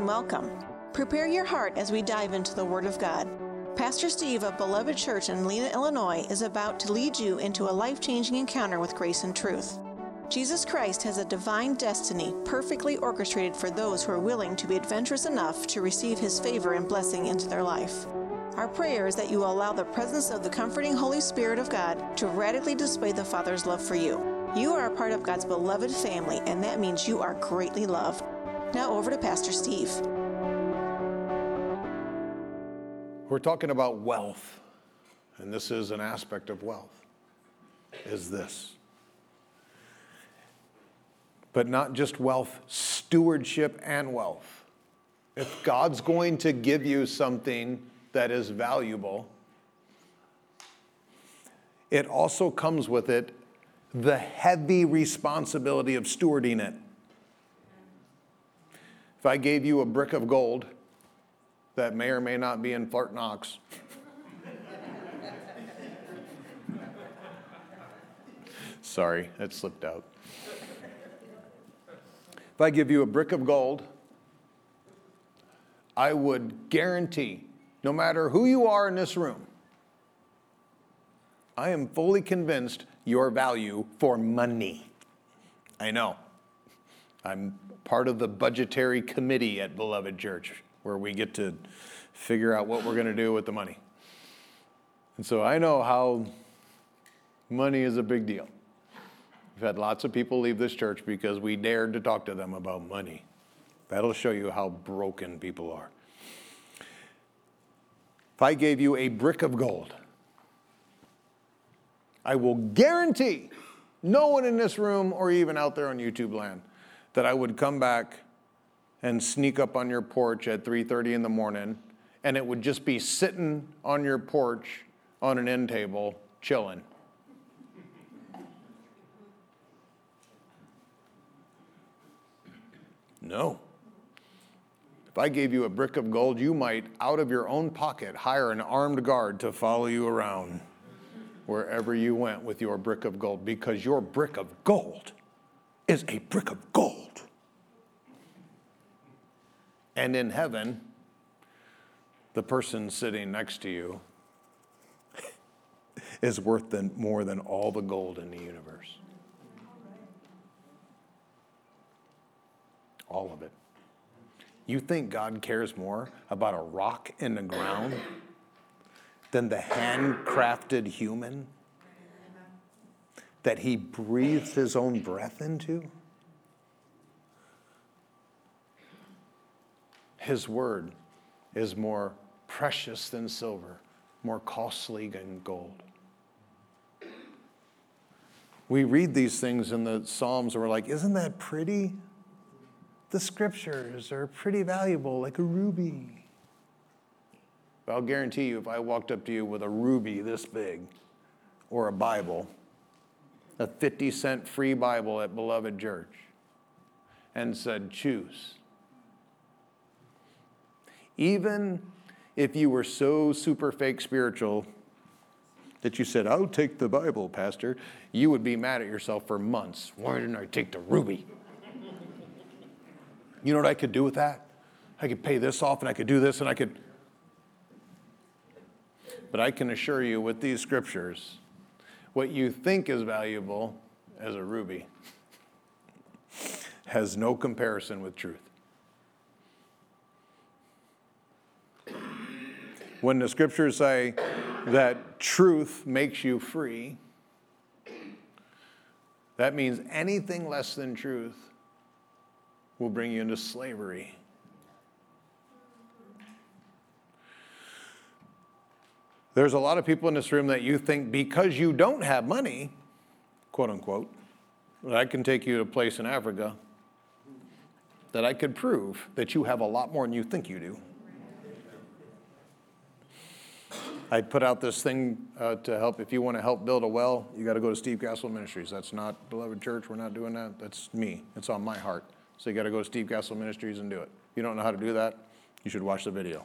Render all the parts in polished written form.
welcome. Prepare your heart as we dive into the Word of God. Pastor Steve of Beloved Church in Lena, Illinois is about to lead you into a life-changing encounter with grace and truth. Jesus Christ has a divine destiny perfectly orchestrated for those who are willing to be adventurous enough to receive His favor and blessing into their life. Our prayer is that you will allow the presence of the comforting Holy Spirit of God to radically display the Father's love for you. You are a part of God's beloved family, and that means you are greatly loved. Now over to Pastor Steve. We're talking about wealth, and this is an aspect of wealth, is this. But not just wealth, stewardship and wealth. If God's going to give you something that is valuable, it also comes with it the heavy responsibility of stewarding it. If I gave you a brick of gold that may or may not be in Fort Knox, sorry, that slipped out. If I give you a brick of gold, I would guarantee, no matter who you are in this room, I am fully convinced your value for money. I know. I'm part of the budgetary committee at Beloved Church, where we get to figure out what we're going to do with the money. And so I know how money is a big deal. We've had lots of people leave this church because we dared to talk to them about money. That'll show you how broken people are. If I gave you a brick of gold, I will guarantee no one in this room or even out there on YouTube land that I would come back and sneak up on your porch at 3:30 in the morning, and it would just be sitting on your porch on an end table, chilling. No. If I gave you a brick of gold, you might, out of your own pocket, hire an armed guard to follow you around wherever you went with your brick of gold, because your brick of gold is a brick of gold. And in heaven, the person sitting next to you is worth more than all the gold in the universe. All of it. You think God cares more about a rock in the ground than the handcrafted human that He breathed His own breath into? His word is more precious than silver, more costly than gold. We read these things in the Psalms and we're like, isn't that pretty? The scriptures are pretty valuable, like a ruby. But I'll guarantee you, if I walked up to you with a ruby this big, or a Bible, a 50-cent free Bible at Beloved Church, and said, choose. Even if you were so super fake spiritual that you said, I'll take the Bible, Pastor, you would be mad at yourself for months. Why didn't I take the ruby? You know what I could do with that? I could pay this off and I could do this and I could. But I can assure you with these scriptures, what you think is valuable as a ruby has no comparison with truth. When the scriptures say that truth makes you free, that means anything less than truth will bring you into slavery. There's a lot of people in this room that you think because you don't have money, quote unquote, that I can take you to a place in Africa that I could prove that you have a lot more than you think you do. I put out this thing to help. If you want to help build a well, you got to go to Steve Castle Ministries. That's not Beloved Church. We're not doing that. That's me. It's on my heart. So you got to go to Steve Castle Ministries and do it. If you don't know how to do that, you should watch the video.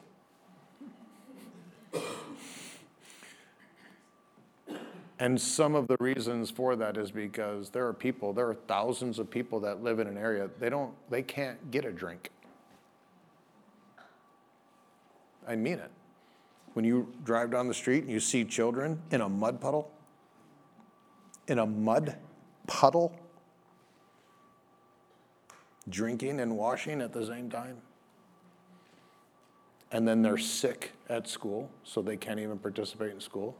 And some of the reasons for that is because there are thousands of people that live in an area, they can't get a drink. I mean it. When you drive down the street and you see children in a mud puddle, drinking and washing at the same time, and then they're sick at school, so they can't even participate in school.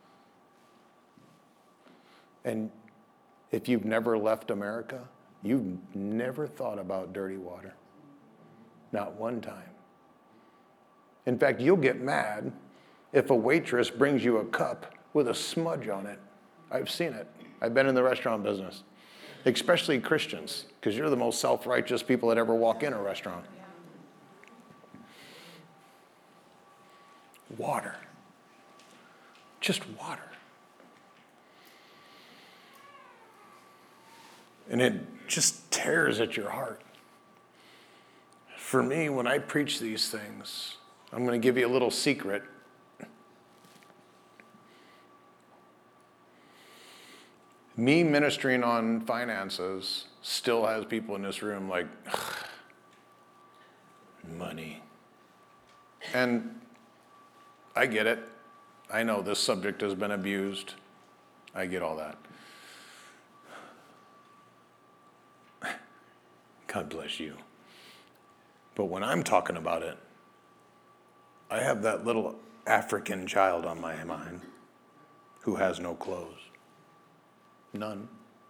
And if you've never left America, you've never thought about dirty water. Not one time. In fact, you'll get mad if a waitress brings you a cup with a smudge on it. I've seen it. I've been in the restaurant business, especially Christians, because you're the most self-righteous people that ever walk in a restaurant. Water. Just water. And it just tears at your heart. For me, when I preach these things, I'm going to give you a little secret. Me ministering on finances still has people in this room like, money. And I get it. I know this subject has been abused. I get all that. God bless you. But when I'm talking about it, I have that little African child on my mind who has no clothes. None.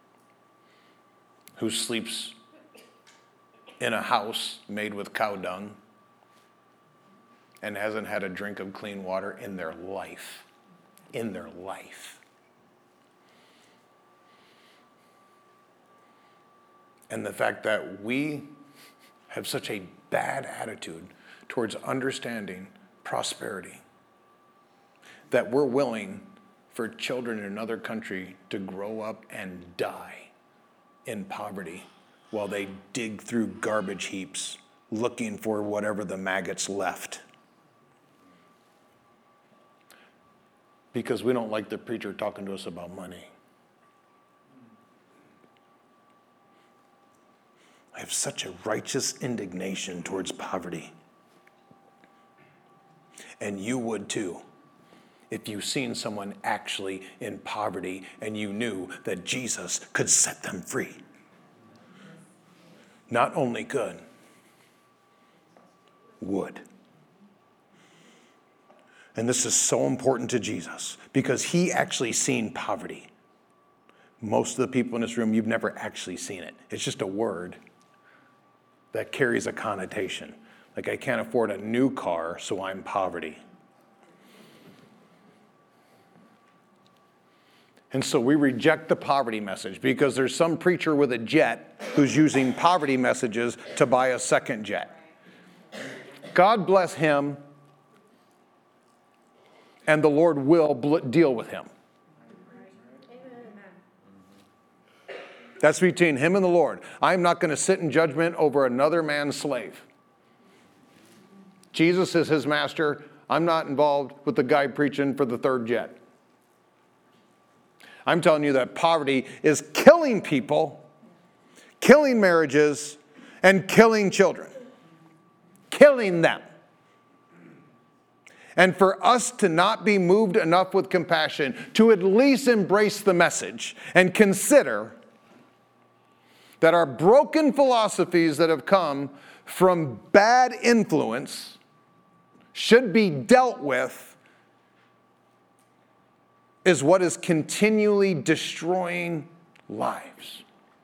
Who sleeps in a house made with cow dung and hasn't had a drink of clean water in their life. In their life. And the fact that we have such a bad attitude towards understanding prosperity, that we're willing for children in another country to grow up and die in poverty while they dig through garbage heaps looking for whatever the maggots left. Because we don't like the preacher talking to us about money. I have such a righteous indignation towards poverty. And you would too, if you've seen someone actually in poverty and you knew that Jesus could set them free. Not only could, would. And this is so important to Jesus because he actually seen poverty. Most of the people in this room, you've never actually seen it. It's just a word that carries a connotation. Like, I can't afford a new car, so I'm poverty. And so we reject the poverty message because there's some preacher with a jet who's using poverty messages to buy a second jet. God bless him, and the Lord will deal with him. That's between him and the Lord. I'm not going to sit in judgment over another man's slave. Jesus is his master. I'm not involved with the guy preaching for the third jet. I'm telling you that poverty is killing people, killing marriages, and killing children. Killing them. And for us to not be moved enough with compassion to at least embrace the message and consider that our broken philosophies that have come from bad influence should be dealt with is what is continually destroying lives.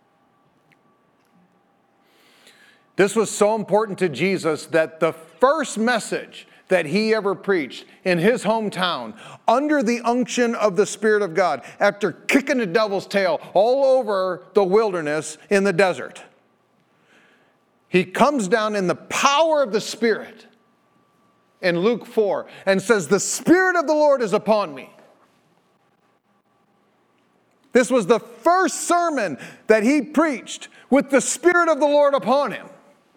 This was so important to Jesus that the first message that he ever preached in his hometown, under the unction of the Spirit of God, after kicking the devil's tail all over the wilderness in the desert, he comes down in the power of the Spirit in Luke 4 and says, "The Spirit of the Lord is upon me." This was the first sermon that he preached with the Spirit of the Lord upon him.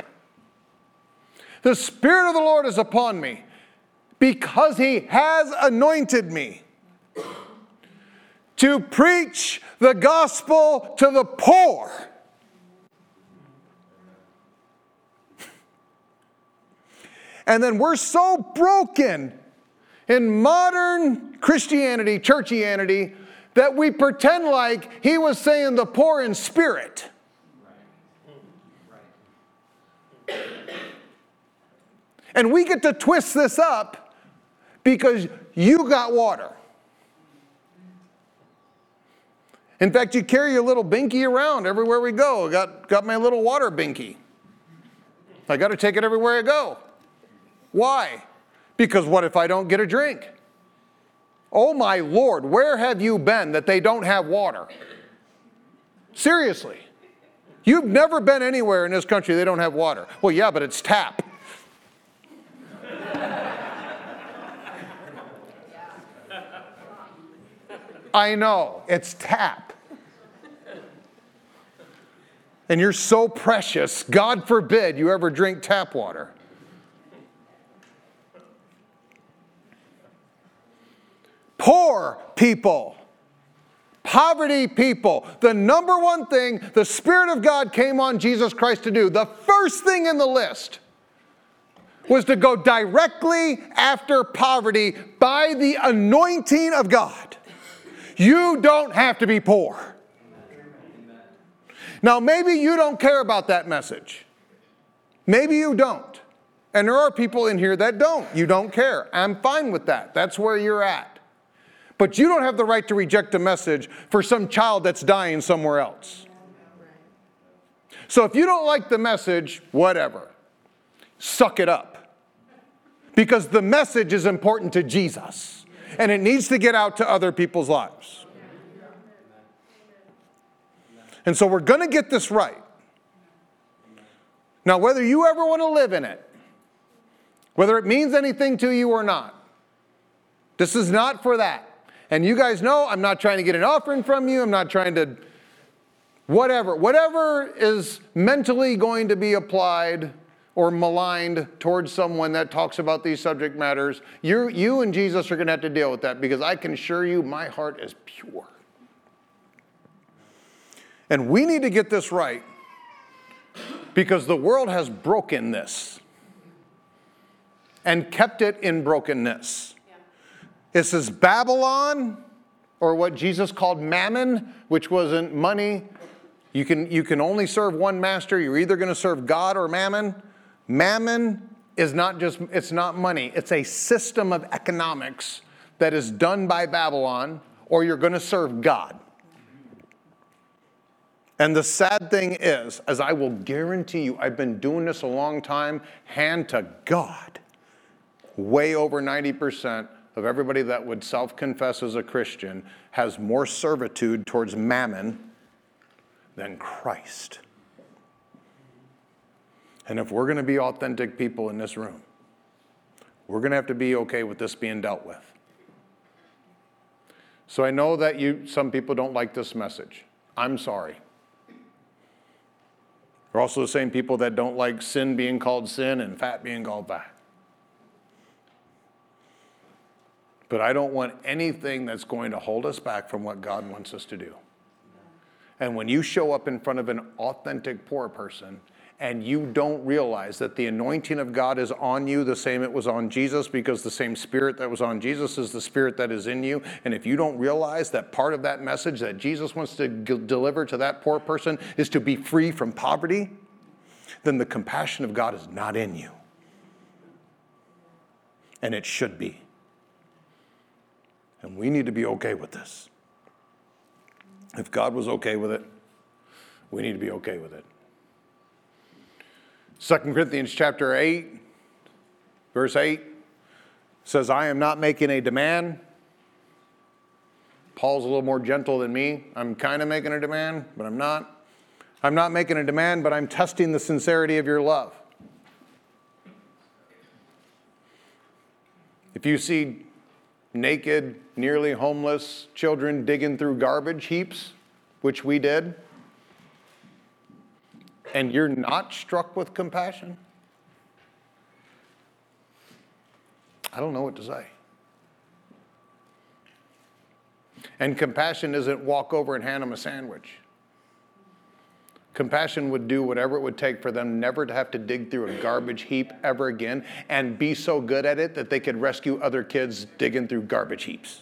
The Spirit of the Lord is upon me because he has anointed me to preach the gospel to the poor. And then we're so broken in modern Christianity, churchianity, that we pretend like he was saying the poor in spirit. And we get to twist this up because you got water. In fact, you carry your little binky around everywhere we go. Got my little water binky. I got to take it everywhere I go. Why? Because what if I don't get a drink? Oh my Lord, where have you been that they don't have water? Seriously. You've never been anywhere in this country they don't have water. Well, yeah, but it's tap. I know, it's tap. And you're so precious, God forbid you ever drink tap water. Poor people, poverty people, the number one thing the Spirit of God came on Jesus Christ to do, the first thing in the list, was to go directly after poverty by the anointing of God. You don't have to be poor. Now, maybe you don't care about that message. Maybe you don't. And there are people in here that don't. You don't care. I'm fine with that. That's where you're at. But you don't have the right to reject a message for some child that's dying somewhere else. So if you don't like the message, whatever. Suck it up. Because the message is important to Jesus. And it needs to get out to other people's lives. And so we're going to get this right. Now, whether you ever want to live in it, whether it means anything to you or not, this is not for that. And you guys know I'm not trying to get an offering from you. I'm not trying to whatever is mentally going to be applied or maligned towards someone that talks about these subject matters, you and Jesus are going to have to deal with that, because I can assure you my heart is pure. And we need to get this right, because the world has broken this and kept it in brokenness. This is Babylon, or what Jesus called mammon, which wasn't money. You can only serve one master. You're either going to serve God or mammon. Mammon is it's not money. It's a system of economics that is done by Babylon, or you're going to serve God. And the sad thing is, as I will guarantee you, I've been doing this a long time, hand to God, way over 90% of everybody that would self-confess as a Christian has more servitude towards mammon than Christ. And if we're going to be authentic people in this room, we're going to have to be okay with this being dealt with. So I know that some people don't like this message. I'm sorry. There are also the same people that don't like sin being called sin and fat being called fat. But I don't want anything that's going to hold us back from what God wants us to do. And when you show up in front of an authentic poor person and you don't realize that the anointing of God is on you the same it was on Jesus, because the same Spirit that was on Jesus is the Spirit that is in you. And if you don't realize that part of that message that Jesus wants to deliver to that poor person is to be free from poverty, then the compassion of God is not in you. And it should be. And we need to be okay with this. If God was okay with it, we need to be okay with it. 2 Corinthians chapter 8, verse 8 says, I am not making a demand. Paul's a little more gentle than me. I'm kind of making a demand, but I'm not. I'm not making a demand, but I'm testing the sincerity of your love. If you see naked, nearly homeless children digging through garbage heaps, which we did, and you're not struck with compassion, I don't know what to say. And compassion isn't walk over and hand them a sandwich. Compassion would do whatever it would take for them never to have to dig through a garbage heap ever again and be so good at it that they could rescue other kids digging through garbage heaps.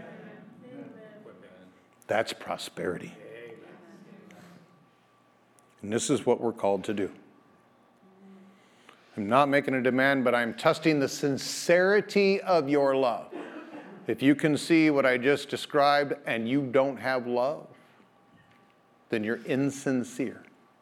That's prosperity. And this is what we're called to do. I'm not making a demand, but I'm testing the sincerity of your love. If you can see what I just described and you don't have love, then you're insincere.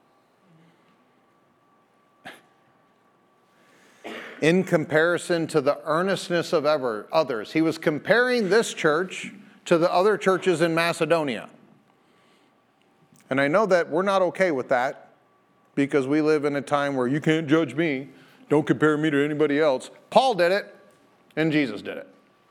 In comparison to the earnestness of others. He was comparing this church to the other churches in Macedonia. And I know that we're not okay with that because we live in a time where you can't judge me. Don't compare me to anybody else. Paul did it and Jesus did it.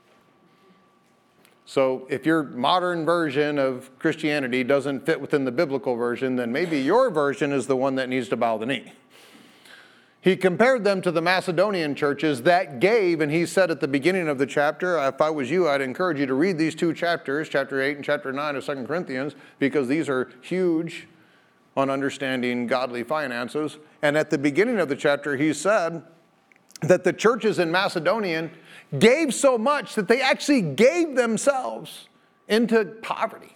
So if your modern version of Christianity doesn't fit within the biblical version, then maybe your version is the one that needs to bow the knee. He compared them to the Macedonian churches that gave, and he said at the beginning of the chapter, if I was you, I'd encourage you to read these two chapters, chapter 8 and chapter 9 of 2 Corinthians, because these are huge on understanding godly finances. And at the beginning of the chapter, he said that the churches in Macedonia gave so much that they actually gave themselves into poverty.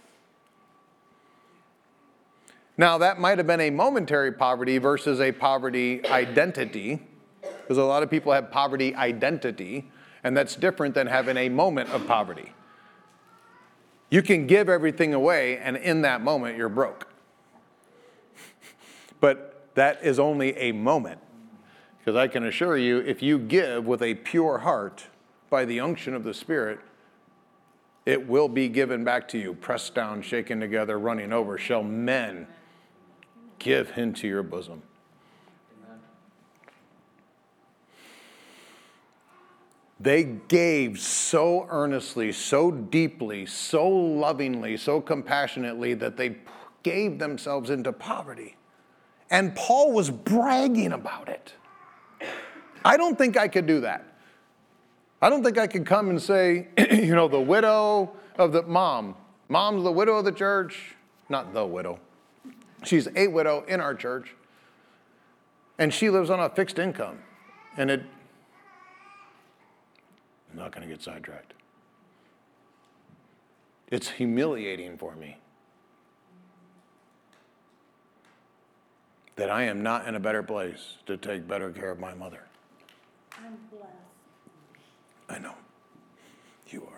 Now, that might have been a momentary poverty versus a poverty identity, because a lot of people have poverty identity, and that's different than having a moment of poverty. You can give everything away, and in that moment, you're broke. But that is only a moment, because I can assure you, if you give with a pure heart by the unction of the Spirit, it will be given back to you, pressed down, shaken together, running over, shall men give into your bosom. Amen. They gave so earnestly, so deeply, so lovingly, so compassionately that they gave themselves into poverty. And Paul was bragging about it. I don't think I could do that. I don't think I could come and say, the widow of the mom's the widow of the church. Not the widow. She's a widow in our church, and she lives on a fixed income. And I'm not going to get sidetracked. It's humiliating for me that I am not in a better place to take better care of my mother. I'm blessed. I know. You are.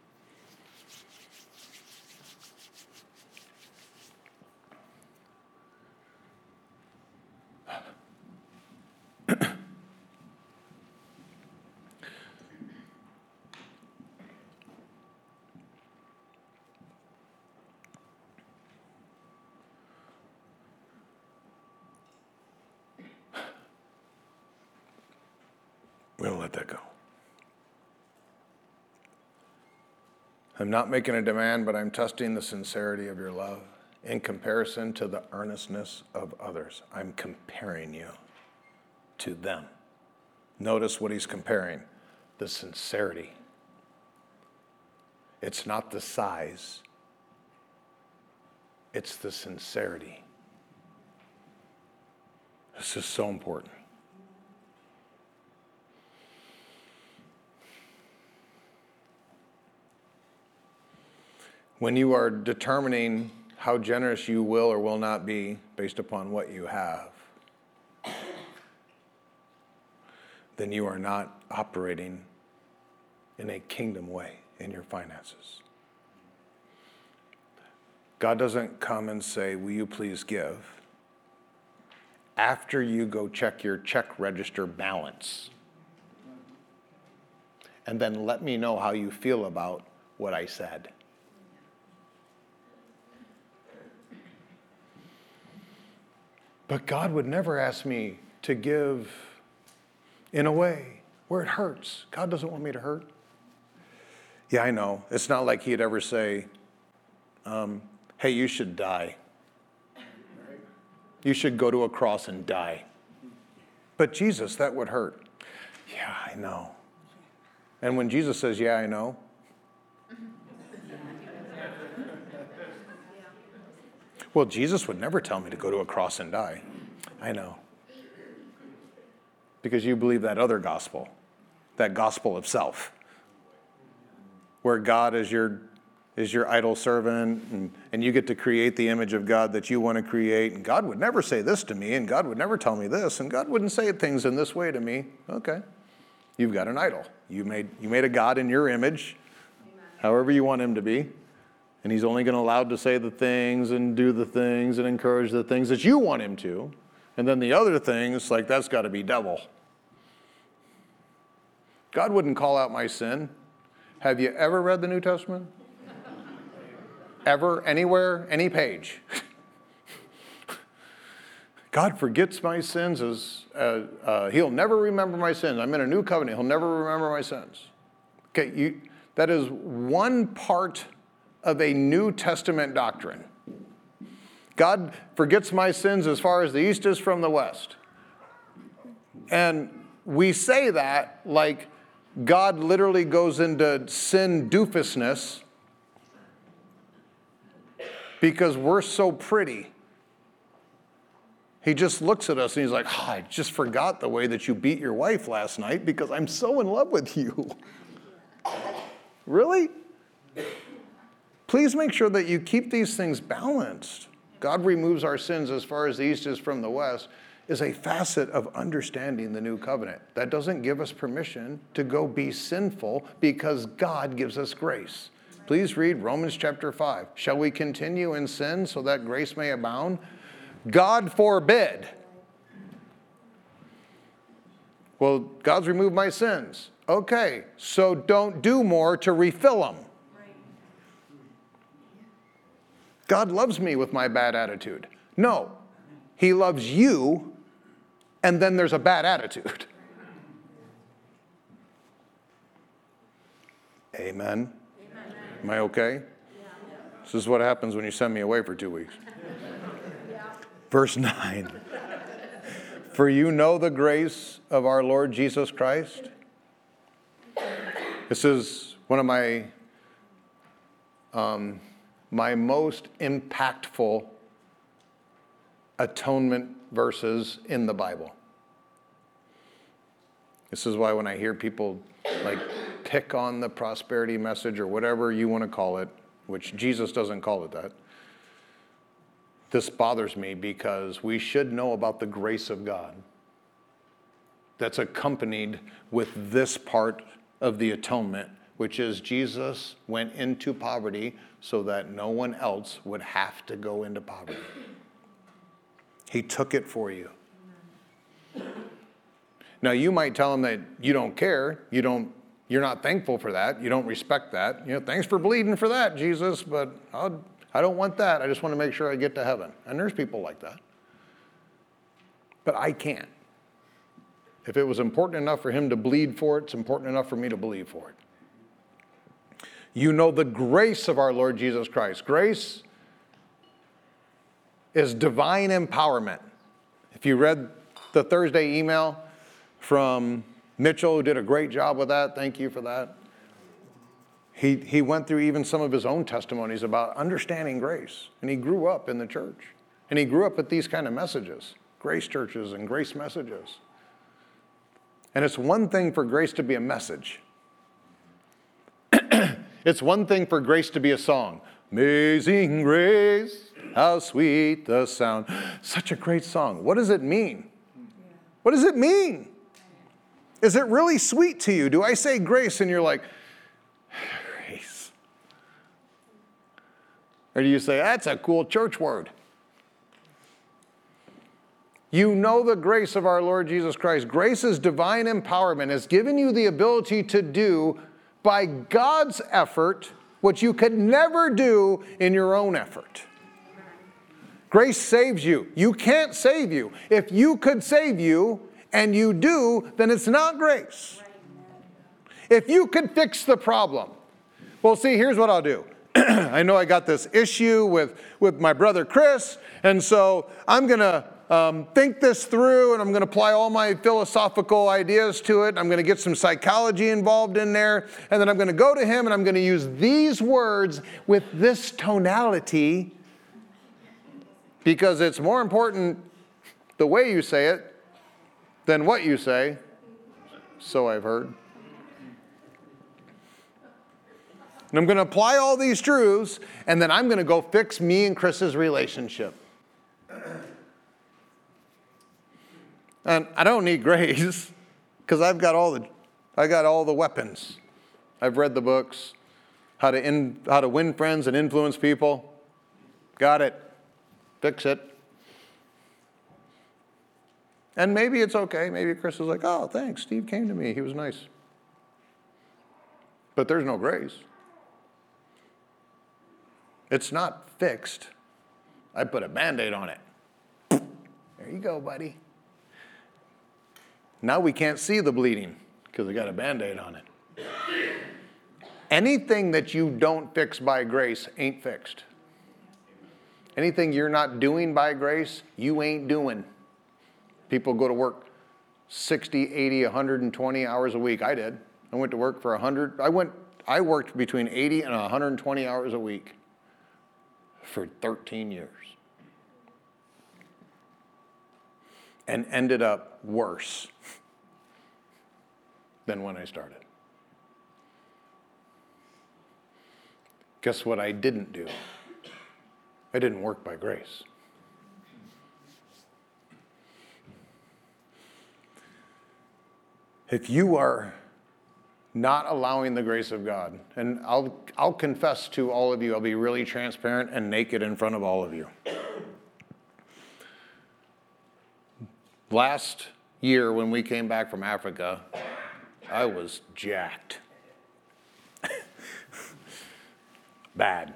We'll let that go. I'm not making a demand, but I'm testing the sincerity of your love in comparison to the earnestness of others. I'm comparing you to them. Notice what he's comparing, the sincerity. It's not the size, it's the sincerity. This is so important. When you are determining how generous you will or will not be based upon what you have, then you are not operating in a kingdom way in your finances. God doesn't come and say, will you please give, after you go check your check register balance, and then let me know how you feel about what I said. But God would never ask me to give in a way where it hurts. God doesn't want me to hurt. Yeah, I know. It's not like he'd ever say, hey, you should die. You should go to a cross and die. But Jesus, that would hurt. Yeah, I know. And when Jesus says, yeah, I know, Well, Jesus would never tell me to go to a cross and die. I know. Because you believe that other gospel, that gospel of self, where God is your idol servant, and you get to create the image of God that you want to create, and God would never say this to me, and God would never tell me this, and God wouldn't say things in this way to me. Okay. You've got an idol. You made a God in your image, however you want him to be. And he's only going to allow to say the things and do the things and encourage the things that you want him to. And then the other things, like that's got to be devil. God wouldn't call out my sin. Have you ever read the New Testament? Ever, anywhere, any page? God forgets my sins. He'll never remember my sins. I'm in a new covenant. He'll never remember my sins. Okay, that is one part of a New Testament doctrine. God forgets my sins as far as the east is from the west. And we say that like God literally goes into sin doofusness because we're so pretty. He just looks at us and he's like, I just forgot the way that you beat your wife last night because I'm so in love with you. Really? Please make sure that you keep these things balanced. God removes our sins as far as the east is from the west is a facet of understanding the new covenant. That doesn't give us permission to go be sinful because God gives us grace. Please read Romans chapter 5. Shall we continue in sin so that grace may abound? God forbid. Well, God's removed my sins. Okay, so don't do more to refill them. God loves me with my bad attitude. No, he loves you, and then there's a bad attitude. Amen. Am I okay? This is what happens when you send me away for 2 weeks. Verse 9. For you know the grace of our Lord Jesus Christ. This is one of my most impactful atonement verses in the Bible. This is why when I hear people like pick on the prosperity message or whatever you want to call it, which Jesus doesn't call it that, this bothers me because we should know about the grace of God that's accompanied with this part of the atonement, which is Jesus went into poverty so that no one else would have to go into poverty. He took it for you. Now you might tell him that you don't care, you're not thankful for that, you don't respect that. Thanks for bleeding for that, Jesus, but I don't want that. I just want to make sure I get to heaven. And there's people like that. But I can't. If it was important enough for him to bleed for it, it's important enough for me to believe for it. You know the grace of our Lord Jesus Christ. Grace is divine empowerment. If you read the Thursday email from Mitchell, who did a great job with that, thank you for that. He went through even some of his own testimonies about understanding grace. And he grew up in the church. And he grew up with these kind of messages, grace churches and grace messages. And it's one thing for grace to be a message. It's one thing for grace to be a song. Amazing grace, how sweet the sound. Such a great song. What does it mean? What does it mean? Is it really sweet to you? Do I say grace and you're like, grace? Or do you say, that's a cool church word? You know the grace of our Lord Jesus Christ. Grace is divine empowerment. It's given you the ability to do by God's effort what you could never do in your own effort. Grace saves you. You can't save you. If you could save you and you do, then it's not grace. If you could fix the problem. Well, see, here's what I'll do. I know I got this issue with my brother Chris, and so I'm going to think this through, and I'm going to apply all my philosophical ideas to it. I'm going to get some psychology involved in there, and then I'm going to go to him, and I'm going to use these words with this tonality, because it's more important the way you say it than what you say. So I've heard. And I'm going to apply all these truths, and then I'm going to go fix me and Chris's relationship. And I don't need grace, because I've got all the weapons. I've read the books, how to win friends and influence people. Got it. Fix it. And maybe it's okay. Maybe Chris is like, oh, thanks. Steve came to me. He was nice. But there's no grace. It's not fixed. I put a Band-Aid on it. There you go, buddy. Now we can't see the bleeding because I got a Band-Aid on it. Anything that you don't fix by grace ain't fixed. Anything you're not doing by grace, you ain't doing. People go to work 60, 80, 120 hours a week. I did. I went to work for 100. I worked between 80 and 120 hours a week for 13 years. And ended up worse than when I started. Guess what I didn't do? I didn't work by grace. If you are not allowing the grace of God, and I'll confess to all of you, I'll be really transparent and naked in front of all of you. Last year when we came back from Africa, I was jacked. Bad.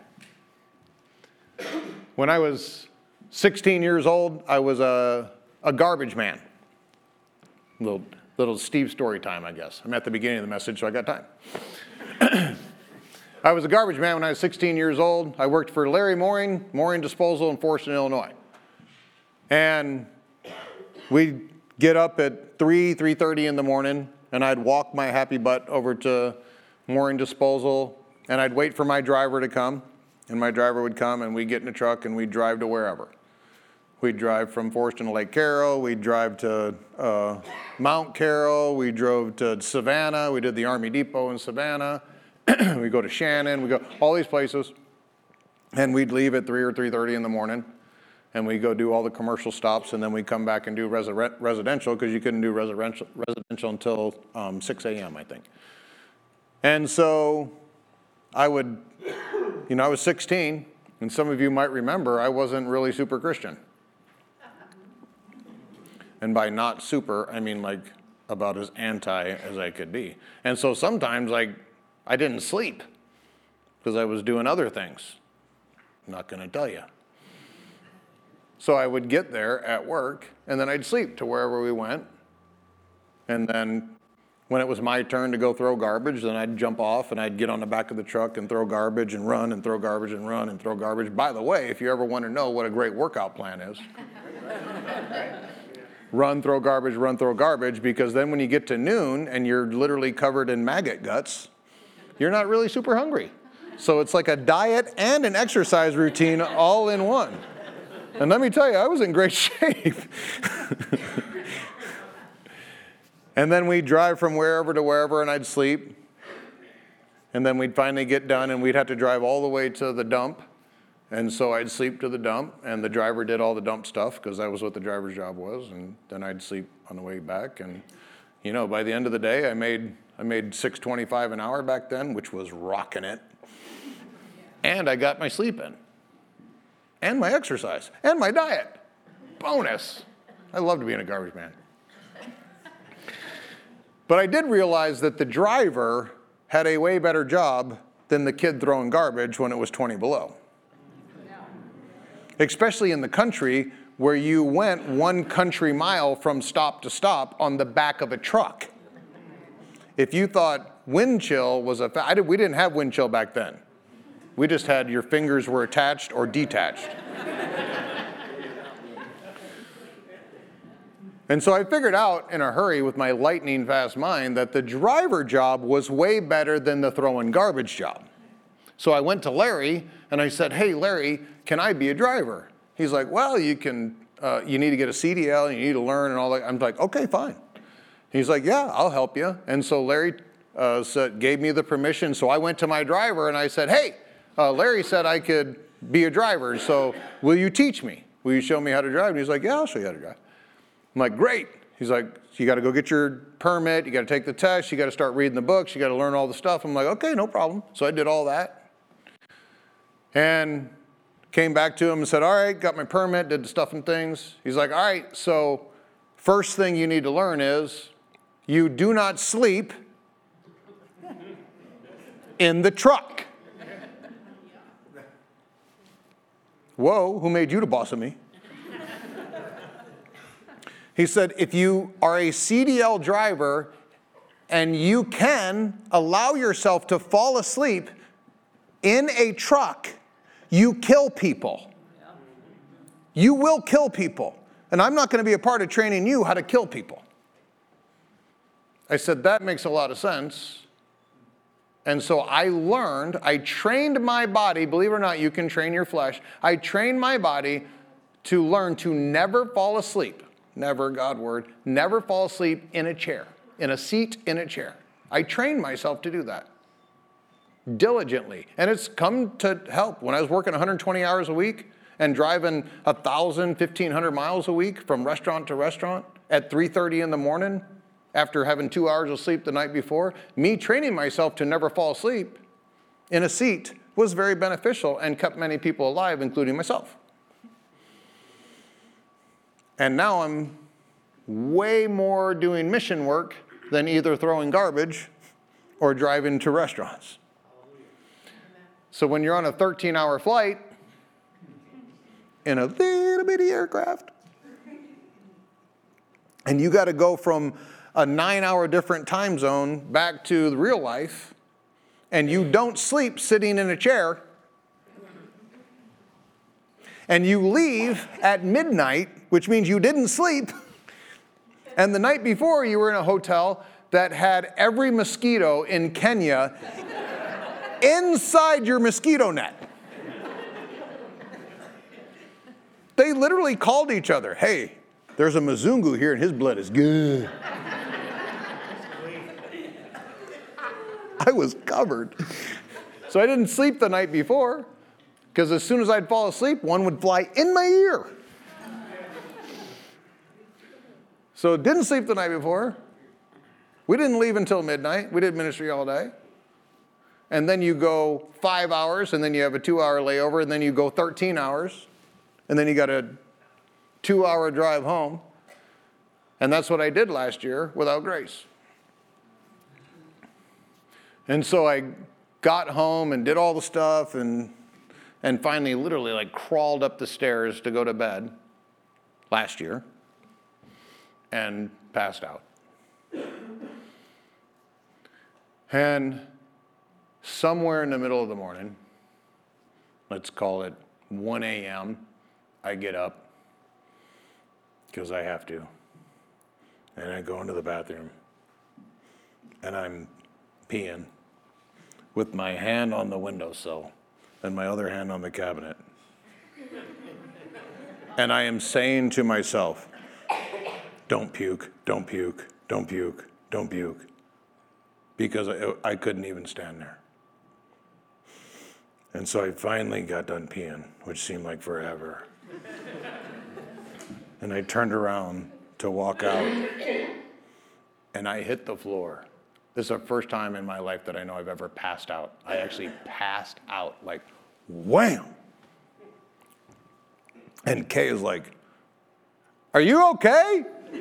When I was 16 years old, I was a garbage man. Little Steve story time, I guess. I'm at the beginning of the message, so I got time. I was a garbage man when I was 16 years old. I worked for Larry Mooring Disposal in Forreston, Illinois. And we'd get up at 3:30 in the morning, and I'd walk my happy butt over to Mooring Disposal, and I'd wait for my driver to come. And my driver would come, and we'd get in a truck, and we'd drive to wherever. We'd drive from Forreston to Lake Carroll. We'd drive to Mount Carroll. We drove to Savannah. We did the Army Depot in Savannah. We go to Shannon. We go all these places. And we'd leave at 3 or 3:30 in the morning. And we go do all the commercial stops. And then we come back and do residential, because you couldn't do residential until 6 a.m., I think. And so I was 16. And some of you might remember I wasn't really super Christian. And by not super, I mean like about as anti as I could be. And so sometimes I didn't sleep because I was doing other things. I'm not going to tell you. So I would get there at work, and then I'd sleep to wherever we went. And then when it was my turn to go throw garbage, then I'd jump off and I'd get on the back of the truck and throw garbage and run and throw garbage and run and throw garbage. By the way, if you ever want to know what a great workout plan is, run, throw garbage, because then when you get to noon and you're literally covered in maggot guts, you're not really super hungry. So it's like a diet and an exercise routine all in one. And let me tell you, I was in great shape. And then we'd drive from wherever to wherever, and I'd sleep. And then we'd finally get done, and we'd have to drive all the way to the dump. And so I'd sleep to the dump, and the driver did all the dump stuff, because that was what the driver's job was. And then I'd sleep on the way back. And, by the end of the day, I made $6.25 an hour back then, which was rocking it. And I got my sleep in. And my exercise. And my diet. Bonus. I loved being a garbage man. But I did realize that the driver had a way better job than the kid throwing garbage when it was 20 below. Especially in the country where you went 1 country mile from stop to stop on the back of a truck. If you thought wind chill was we didn't have wind chill back then. We just had your fingers were attached or detached. And so I figured out in a hurry with my lightning fast mind that the driver job was way better than the throwing garbage job. So I went to Larry and I said, hey, Larry, can I be a driver? He's like, well, you need to get a CDL, and you need to learn and all that. I'm like, okay, fine. He's like, yeah, I'll help you. And so Larry gave me the permission. So I went to my driver and I said, hey, Larry said I could be a driver. So will you teach me? Will you show me how to drive? And he's like, yeah, I'll show you how to drive. I'm like, great. He's like, you got to go get your permit. You got to take the test. You got to start reading the books. You got to learn all the stuff. I'm like, okay, no problem. So I did all that. And came back to him and said, all right, got my permit, did the stuff and things. He's like, all right, so first thing you need to learn is you do not sleep in the truck. Whoa, who made you the boss of me? He said, if you are a CDL driver and you can allow yourself to fall asleep in a truck, you kill people. You will kill people. And I'm not going to be a part of training you how to kill people. I said, that makes a lot of sense. And so I trained my body, believe it or not, you can train your flesh. I trained my body to learn to never fall asleep. Never, God word, never fall asleep in a chair, in a seat in a chair. I trained myself to do that diligently. And it's come to help. When I was working 120 hours a week and driving 1,000, 1,500 miles a week from restaurant to restaurant at 3:30 in the morning after having 2 hours of sleep the night before, me training myself to never fall asleep in a seat was very beneficial and kept many people alive, including myself. And now I'm way more doing mission work than either throwing garbage or driving to restaurants. So when you're on a 13-hour flight in a little bitty aircraft, and you got to go from a 9-hour different time zone back to the real life, and you don't sleep sitting in a chair, and you leave at midnight, which means you didn't sleep, and the night before you were in a hotel that had every mosquito in Kenya inside your mosquito net. They literally called each other, hey, there's a Mzungu here and his blood is good. I was covered. So I didn't sleep the night before, because as soon as I'd fall asleep, one would fly in my ear. So didn't sleep the night before. We didn't leave until midnight. We did ministry all day. And then you go 5 hours, and then you have a 2-hour layover, and then you go 13 hours, and then you got a 2-hour drive home. And that's what I did last year without grace. And so I got home and did all the stuff and finally literally like crawled up the stairs to go to bed last year and passed out. And somewhere in the middle of the morning, let's call it 1 a.m., I get up because I have to. And I go into the bathroom and I'm peeing with my hand on the windowsill and my other hand on the cabinet. And I am saying to myself, don't puke, don't puke, don't puke, don't puke. Because I couldn't even stand there. And so I finally got done peeing, which seemed like forever. And I turned around to walk out, and I hit the floor. This is the first time in my life that I know I've ever passed out. I actually passed out, like, wham! And Kay is like, are you okay?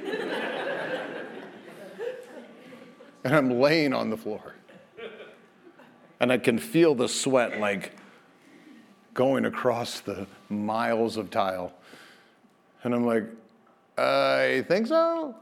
And I'm laying on the floor. And I can feel the sweat, like, going across the miles of tile. And I'm like, I think so.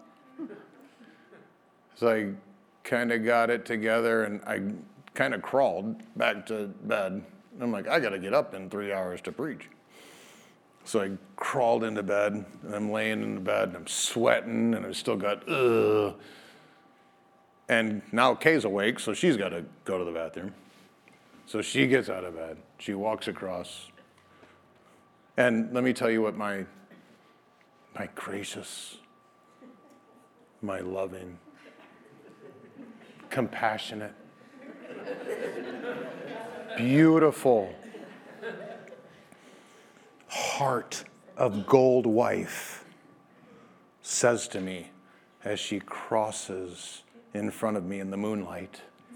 So I kind of got it together, and I kind of crawled back to bed. I'm like, I got to get up in 3 hours to preach. So I crawled into bed, and I'm laying in the bed, and I'm sweating, and I've still got, ugh. And now Kay's awake, so she's got to go to the bathroom. So she gets out of bed. She walks across, And let me tell you what my gracious, my loving, compassionate, beautiful, heart of gold wife says to me as she crosses in front of me in the moonlight,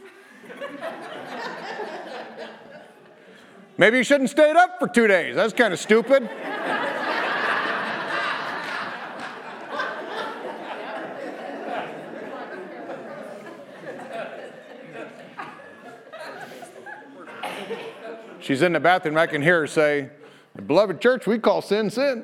maybe you shouldn't stay up for 2 days. That's kind of stupid. She's in the bathroom. I can hear her say, "The beloved church, we call sin, sin."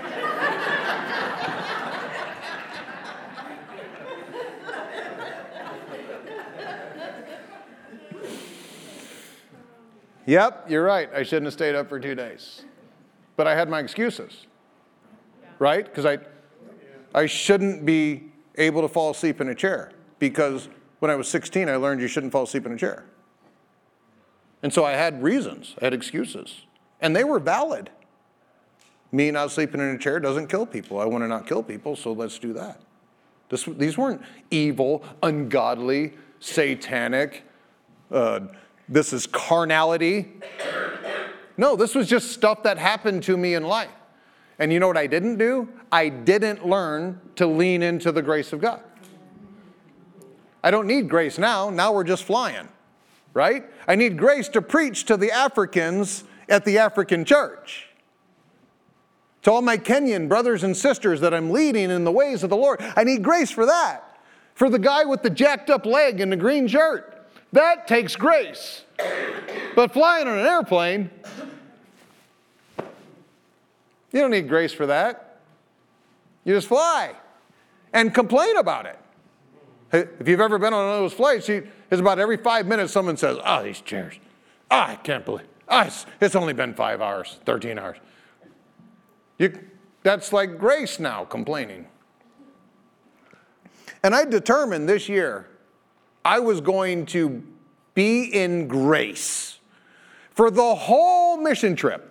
Yep, you're right. I shouldn't have stayed up for 2 days. But I had my excuses, right? Because I shouldn't be able to fall asleep in a chair. Because when I was 16, I learned you shouldn't fall asleep in a chair. And so I had reasons. I had excuses. And they were valid. Me not sleeping in a chair doesn't kill people. I want to not kill people, so let's do that. These weren't evil, ungodly, satanic, this is carnality. No, this was just stuff that happened to me in life. And you know what I didn't do? I didn't learn to lean into the grace of God. I don't need grace now. Now we're just flying, right? I need grace to preach to the Africans at the African church. To all my Kenyan brothers and sisters that I'm leading in the ways of the Lord. I need grace for that. For the guy with the jacked up leg and the green shirt. That takes grace. But flying on an airplane, you don't need grace for that. You just fly and complain about it. If you've ever been on one of those flights, it's about every 5 minutes someone says, these chairs. I can't believe, it's only been 5 hours, 13 hours. That's like grace now, complaining. And I determined this year I was going to be in grace for the whole mission trip.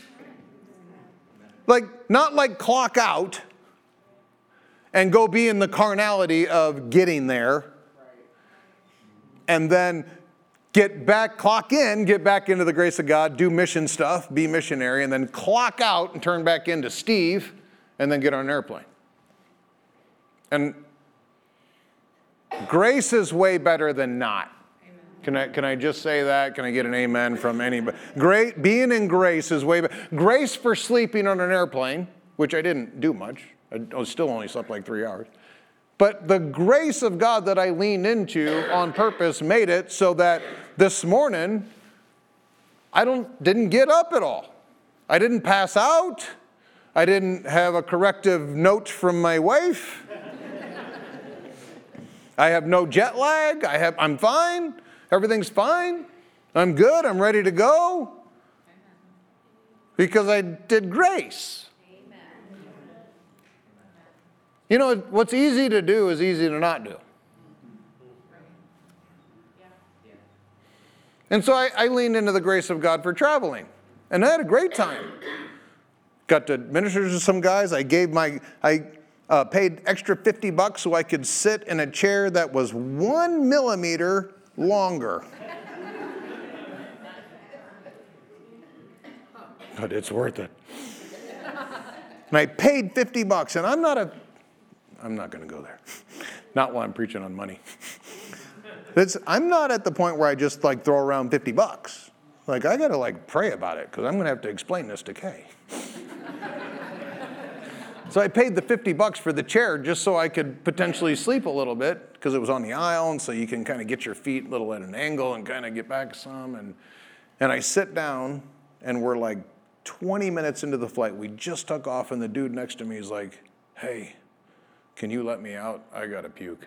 Not like clock out and go be in the carnality of getting there and then get back, clock in, get back into the grace of God, do mission stuff, be missionary, and then clock out and turn back into Steve and then get on an airplane. And grace is way better than not. Can I just say that? Can I get an amen from anybody? Being in grace is way better. Grace for sleeping on an airplane, which I didn't do much. I still only slept like 3 hours. But the grace of God that I leaned into on purpose made it so that this morning I didn't get up at all. I didn't pass out. I didn't have a corrective note from my wife. I have no jet lag. I'm fine. Everything's fine. I'm good. I'm ready to go. Because I did grace. You know, what's easy to do is easy to not do. And so I leaned into the grace of God for traveling. And I had a great time. Got to minister to some guys. I paid extra $50 so I could sit in a chair that was 1 millimeter longer. But it's worth it. And I paid $50, and I'm not going to go there. Not while I'm preaching on money. I'm not at the point where I just throw around $50. I got to pray about it because I'm going to have to explain this to Kay. So I paid the $50 for the chair just so I could potentially sleep a little bit because it was on the aisle, and so you can kind of get your feet a little at an angle and kind of get back some. And I sit down, and we're 20 minutes into the flight. We just took off, and the dude next to me is like, "Hey, can you let me out? I got to puke."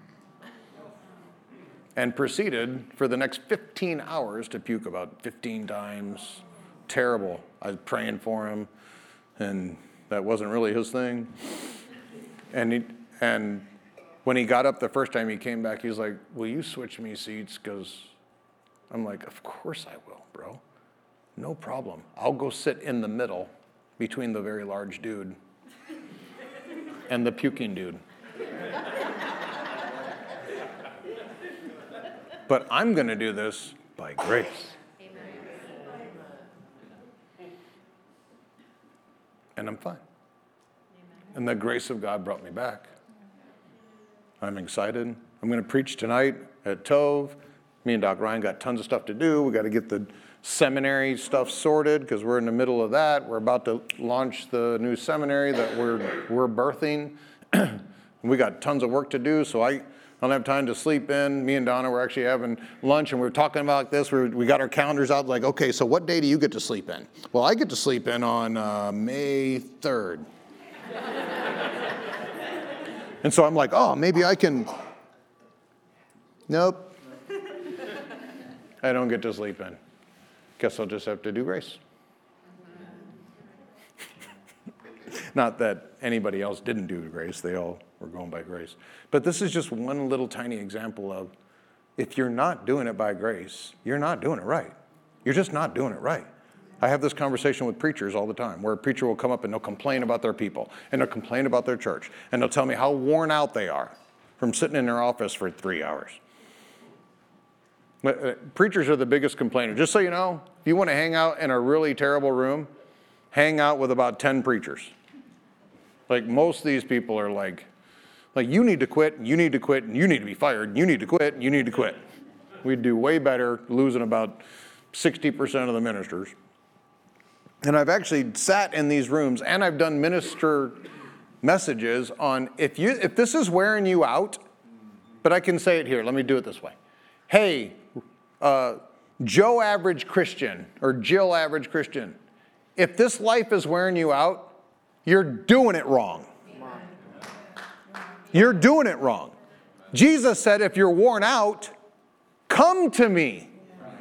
And proceeded for the next 15 hours to puke about 15 times. Terrible. I was praying for him, and that wasn't really his thing. And when he got up the first time he came back, he's like, "Will you switch me seats?" Because I'm like, "Of course I will, bro. No problem. I'll go sit in the middle, between the very large dude and the puking dude. But I'm going to do this by grace. And I'm fine. And the grace of God brought me back. I'm excited. I'm going to preach tonight at Tove. Me and Doc Ryan got tons of stuff to do. We got to get the seminary stuff sorted because we're in the middle of that. We're about to launch the new seminary that we're birthing. We got tons of work to do, so I don't have time to sleep in. Me and Donna were actually having lunch, and we were talking about this. We got our calendars out, like, okay, so what day do you get to sleep in? Well, I get to sleep in on May 3rd. And so I'm like, oh, maybe I can. Nope. I don't get to sleep in. Guess I'll just have to do grace. Not that anybody else didn't do grace. They all were going by grace. But this is just one little tiny example of if you're not doing it by grace, you're not doing it right. You're just not doing it right. I have this conversation with preachers all the time where a preacher will come up and they'll complain about their people and they'll complain about their church and they'll tell me how worn out they are from sitting in their office for 3 hours. Preachers are the biggest complainers. Just so you know, if you want to hang out in a really terrible room, hang out with about 10 preachers. Like most of these people are like you need to quit, and you need to quit, and you need to be fired, and you need to quit, and you need to quit. We'd do way better losing about 60% of the ministers. And I've actually sat in these rooms and I've done minister messages on if this is wearing you out, but I can say it here. Let me do it this way. Hey, Joe Average Christian or Jill Average Christian, if this life is wearing you out, you're doing it wrong. You're doing it wrong. Jesus said, if you're worn out, come to me.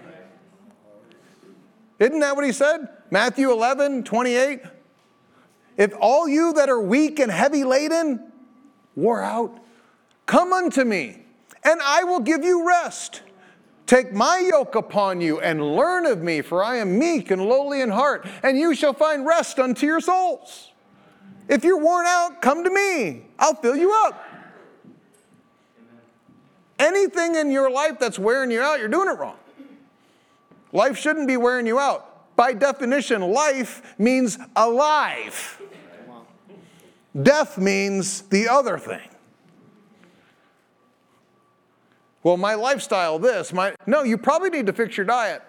Isn't that what he said? Matthew 11:28. If all you that are weak and heavy laden, wore out, come unto me, and I will give you rest. Take my yoke upon you and learn of me, for I am meek and lowly in heart, and you shall find rest unto your souls. If you're worn out, come to me. I'll fill you up. Anything in your life that's wearing you out, you're doing it wrong. Life shouldn't be wearing you out. By definition, life means alive. Death means the other thing. Well, my lifestyle, no, you probably need to fix your diet.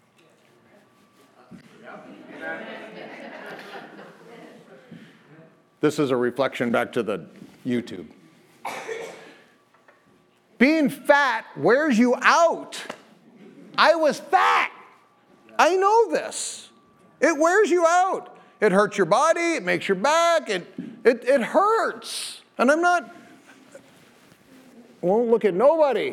This is a reflection back to the YouTube. Being fat wears you out. I was fat. I know this. It wears you out. It hurts your body. It makes your back. It hurts. And I won't look at nobody.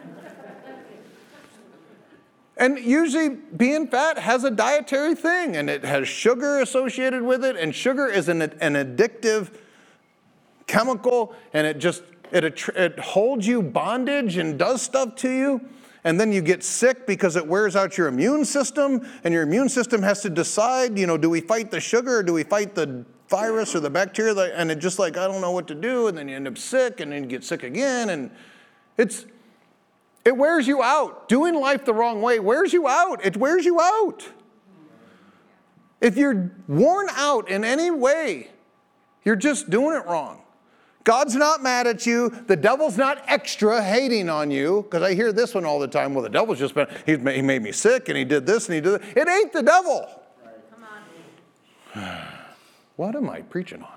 And usually being fat has a dietary thing, and it has sugar associated with it, and sugar is an addictive chemical, and it holds you bondage and does stuff to you. And then you get sick because it wears out your immune system, and your immune system has to decide, do we fight the sugar or do we fight the virus or the bacteria? And it's just like, I don't know what to do, and then you end up sick, and then you get sick again, and it wears you out. Doing life the wrong way wears you out. It wears you out. If you're worn out in any way, you're just doing it wrong. God's not mad at you. The devil's not extra hating on you. Because I hear this one all the time. Well, the devil's just been, he made me sick and he did this and he did that. It ain't the devil. Come on. What am I preaching on?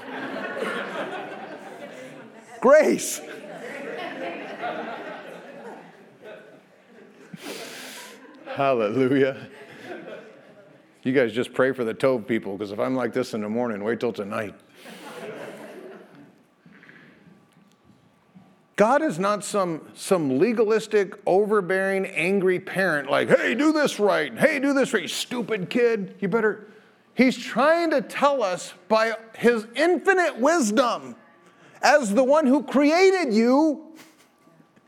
Grace. Hallelujah. You guys just pray for the Tove people, because if I'm like this in the morning, wait till tonight. God is not some legalistic, overbearing, angry parent like, hey, do this right. Hey, do this right, you stupid kid. He's trying to tell us by his infinite wisdom as the one who created you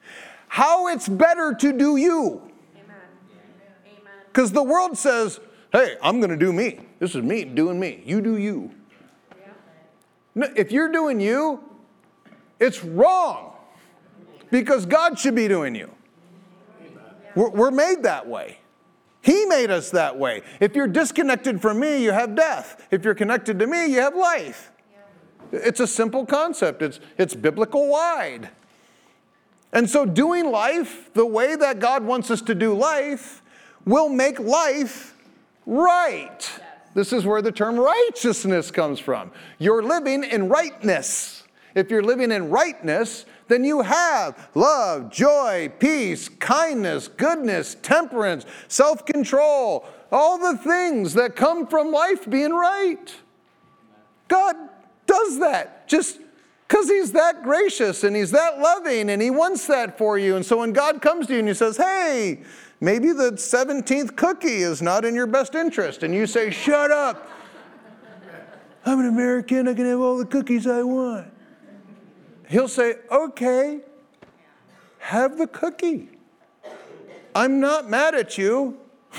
how it's better to do you. Because the world says, Hey, I'm going to do me. This is me doing me. You do you. No, if you're doing you, it's wrong. Because God should be doing you. We're made that way. He made us that way. If you're disconnected from me, you have death. If you're connected to me, you have life. It's a simple concept. It's biblical wide. And so doing life the way that God wants us to do life will make life right. This is where the term righteousness comes from. You're living in rightness. If you're living in rightness, then you have love, joy, peace, kindness, goodness, temperance, self-control, all the things that come from life being right. God does that just because he's that gracious and he's that loving and he wants that for you. And so when God comes to you and he says, hey, maybe the 17th cookie is not in your best interest. And you say, shut up. I'm an American. I can have all the cookies I want. He'll say, okay, have the cookie. I'm not mad at you,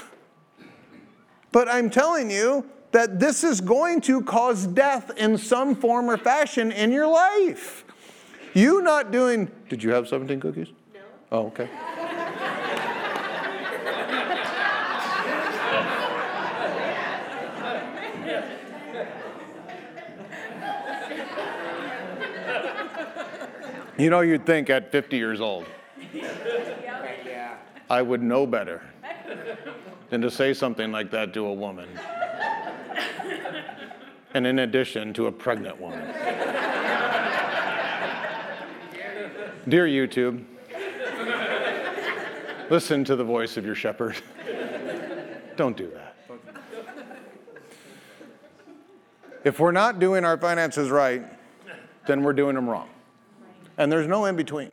but I'm telling you that this is going to cause death in some form or fashion in your life. You not doing, did you have 17 cookies? No. Oh, okay. You know, you'd think at 50 years old, I would know better than to say something like that to a woman. And in addition, to a pregnant woman. Dear YouTube, listen to the voice of your shepherd. Don't do that. If we're not doing our finances right, then we're doing them wrong. And there's no in between.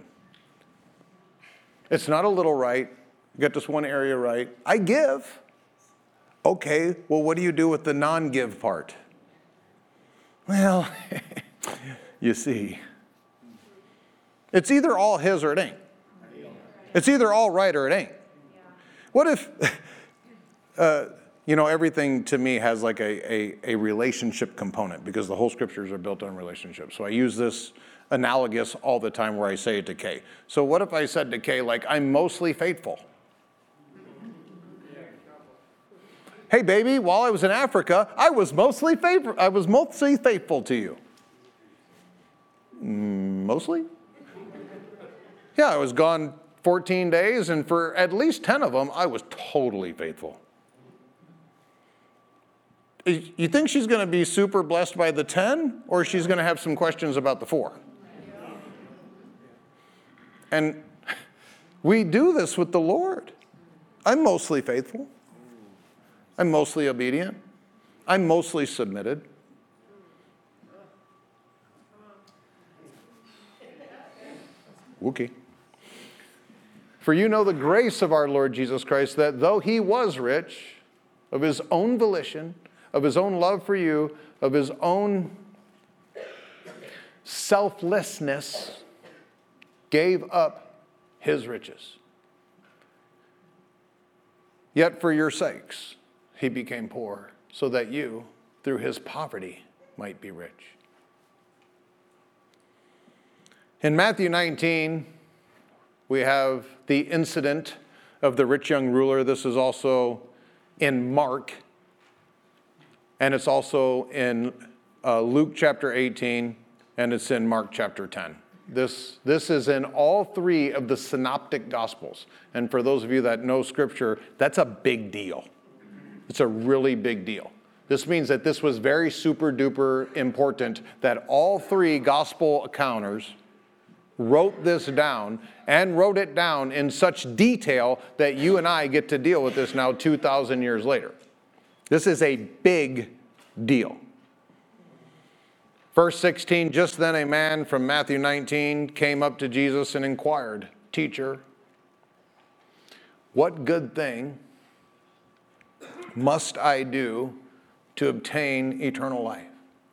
It's not a little right. Get this one area right. I give. Okay, well, what do you do with the non-give part? Well, you see, it's either all his or it ain't. It's either all right or it ain't. What if, everything to me has like a relationship component because the whole scriptures are built on relationships. So I use this analogous all the time where I say it to Kay. So what if I said to Kay, like, I'm mostly faithful? Hey, baby, while I was in Africa, I was mostly faithful to you. Mostly? Yeah, I was gone 14 days, and for at least 10 of them, I was totally faithful. You think she's going to be super blessed by the 10, or she's going to have some questions about the 4? And we do this with the Lord. I'm mostly faithful. I'm mostly obedient. I'm mostly submitted. Okay. For you know the grace of our Lord Jesus Christ, that though he was rich, of his own volition, of his own love for you, of his own selflessness, gave up his riches. Yet for your sakes, he became poor, so that you, through his poverty, might be rich. In Matthew 19, we have the incident of the rich young ruler. This is also in Mark, and it's also in Luke chapter 18, and it's in Mark chapter 10. This is in all 3 of the synoptic gospels. And for those of you that know scripture, that's a big deal. It's a really big deal. This means that this was very super duper important that all 3 gospel accounters wrote this down and wrote it down in such detail that you and I get to deal with this now 2,000 years later. This is a big deal. Verse 16, just then a man from Matthew 19 came up to Jesus and inquired, "Teacher, what good thing must I do to obtain eternal life?"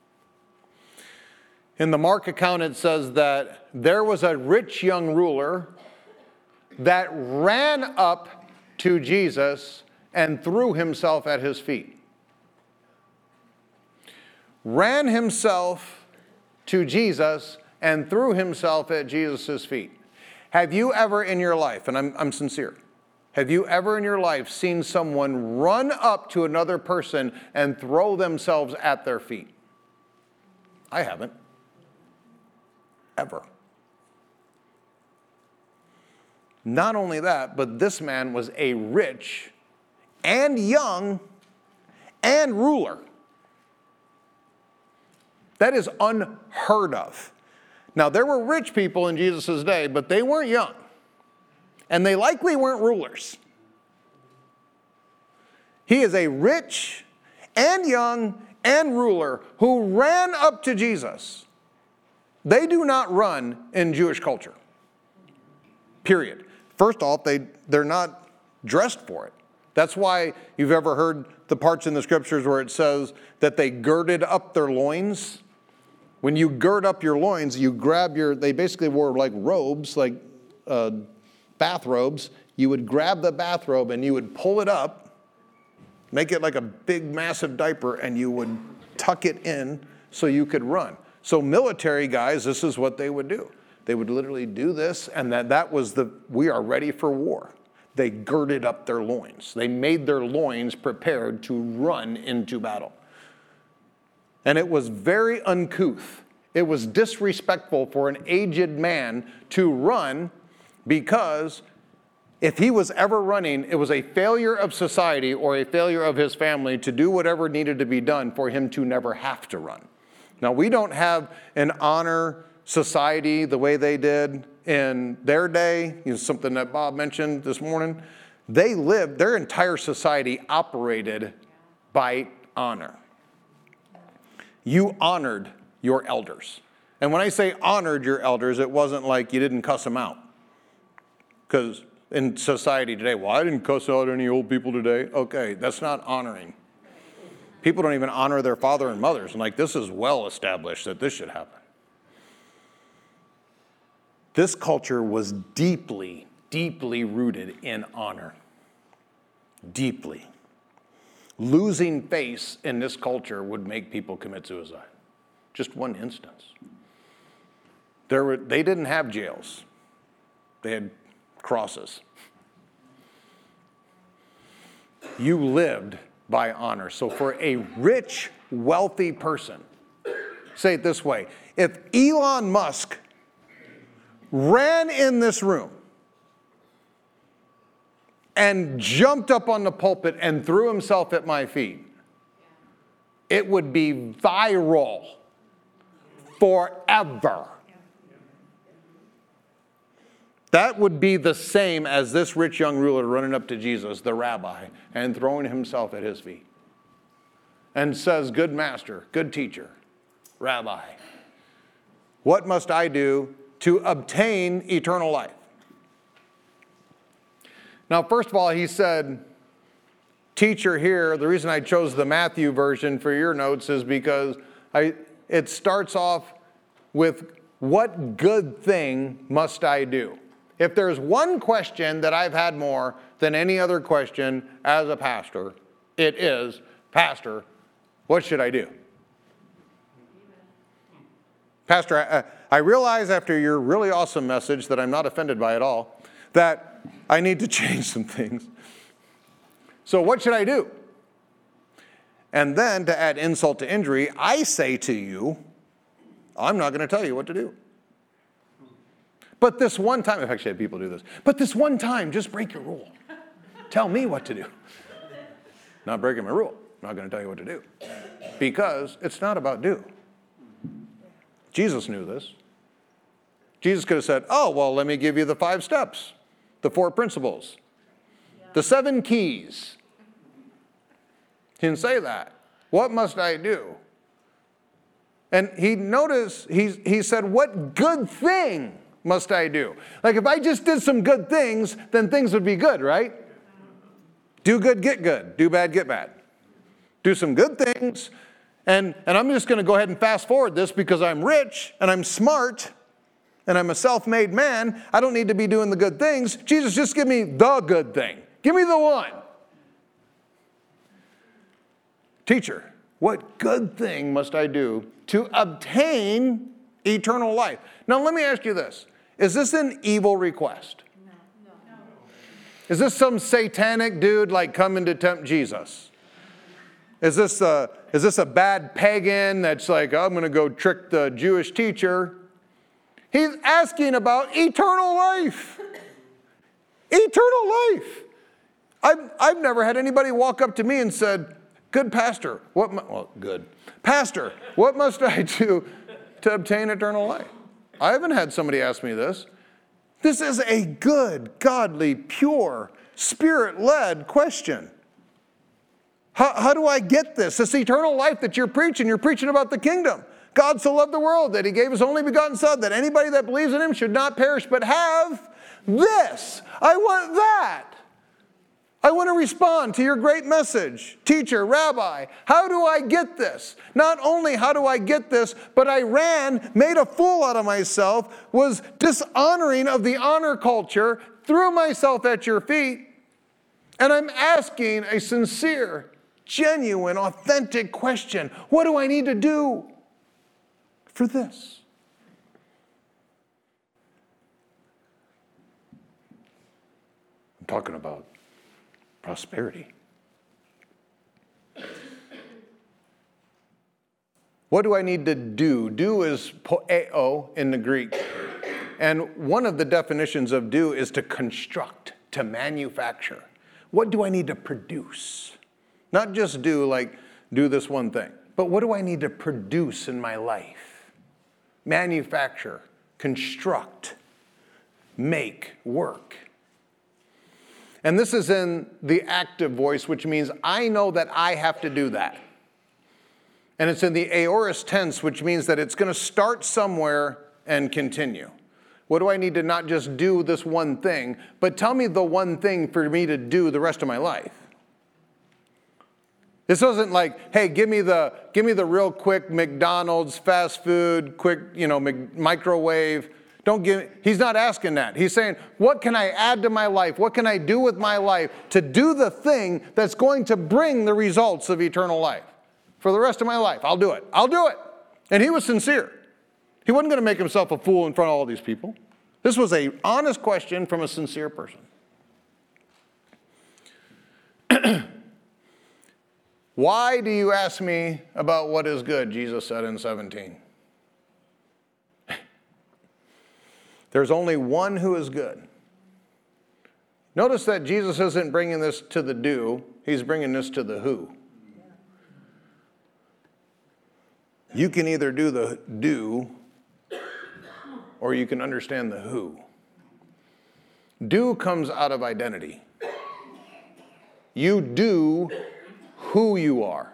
In the Mark account, it says that there was a rich young ruler that ran up to Jesus and threw himself at his feet. Ran himself to Jesus and threw himself at Jesus' feet. Have you ever in your life, and I'm sincere, have you ever in your life seen someone run up to another person and throw themselves at their feet? I haven't. Ever. Not only that, but this man was a rich and young and ruler. That is unheard of. Now, there were rich people in Jesus' day, but they weren't young. And they likely weren't rulers. He is a rich and young and ruler who ran up to Jesus. They do not run in Jewish culture. Period. First off, they're not dressed for it. That's why you've ever heard the parts in the scriptures where it says that they girded up their loins. When you gird up your loins, you grab they basically wore like robes, like bathrobes. You would grab the bathrobe and you would pull it up, make it like a big massive diaper, and you would tuck it in so you could run. So military guys, this is what they would do. They would literally do this, and that was we are ready for war. They girded up their loins. They made their loins prepared to run into battle. And it was very uncouth. It was disrespectful for an aged man to run, because if he was ever running, it was a failure of society or a failure of his family to do whatever needed to be done for him to never have to run. Now, we don't have an honor society the way they did in their day. Something that Bob mentioned this morning. Their entire society operated by honor. You honored your elders. And when I say honored your elders, it wasn't like you didn't cuss them out. Because in society today, well, I didn't cuss out any old people today. Okay, that's not honoring. People don't even honor their father and mothers. And this is well established that this should happen. This culture was deeply, deeply rooted in honor. Deeply. Losing face in this culture would make people commit suicide. Just one instance. They didn't have jails. They had crosses. You lived by honor. So for a rich, wealthy person, say it this way, if Elon Musk ran in this room and jumped up on the pulpit and threw himself at my feet, it would be viral forever. That would be the same as this rich young ruler running up to Jesus, the rabbi, and throwing himself at his feet. And says, good master, good teacher, rabbi, what must I do to obtain eternal life? Now, first of all, he said, teacher here, the reason I chose the Matthew version for your notes is because it starts off with, what good thing must I do? If there's one question that I've had more than any other question as a pastor, it is, Pastor, what should I do? Pastor, I realize after your really awesome message that I'm not offended by it all, that I need to change some things. So what should I do? And then to add insult to injury, I say to you, I'm not going to tell you what to do. But this one time, I've actually had people do this, but this one time, just break your rule. Tell me what to do. Not breaking my rule. I'm not going to tell you what to do. Because it's not about do. Jesus knew this. Jesus could have said, oh, well, let me give you the 5 steps, the 4 principles, the 7 keys. He didn't say that. What must I do? And he said, what good thing must I do? Like if I just did some good things, then things would be good, right? Do good, get good. Do bad, get bad. Do some good things. And I'm just going to go ahead and fast forward this because I'm rich and I'm smart and I'm a self-made man. I don't need to be doing the good things. Jesus, just give me the good thing. Give me the one. Teacher, what good thing must I do to obtain eternal life? Now let me ask you this. Is this an evil request? No. Is this some satanic dude like coming to tempt Jesus? Is this a bad pagan that's like, I'm going to go trick the Jewish teacher? He's asking about eternal life. Eternal life. I've never had anybody walk up to me and said, good pastor, Pastor, what must I do to obtain eternal life? I haven't had somebody ask me this. This is a good, godly, pure, spirit-led question. How do I get this? This eternal life that you're preaching about the kingdom. God so loved the world that he gave his only begotten son, that anybody that believes in him should not perish but have this. I want that. I want to respond to your great message. Teacher, rabbi, how do I get this? Not only how do I get this, but I made a fool out of myself, was dishonoring of the honor culture, threw myself at your feet, and I'm asking a sincere, genuine, authentic question. What do I need to do for this? I'm talking about prosperity. What do I need to do? Do is poeo in the Greek. And one of the definitions of do is to construct, to manufacture. What do I need to produce? Not just do this one thing, but what do I need to produce in my life? Manufacture, construct, make, work. And this is in the active voice, which means I know that I have to do that. And it's in the aorist tense, which means that it's going to start somewhere and continue. What do I need to not just do this one thing, but tell me the one thing for me to do the rest of my life? This wasn't like, hey, give me the real quick McDonald's fast food, quick, microwave. He's not asking that. He's saying, what can I add to my life? What can I do with my life to do the thing that's going to bring the results of eternal life? For the rest of my life, I'll do it. I'll do it. And he was sincere. He wasn't going to make himself a fool in front of all these people. This was an honest question from a sincere person. Why do you ask me about what is good? Jesus said in 17. There's only one who is good. Notice that Jesus isn't bringing this to the do, he's bringing this to the who. You can either do the do, or you can understand the who. Do comes out of identity. You do who you are.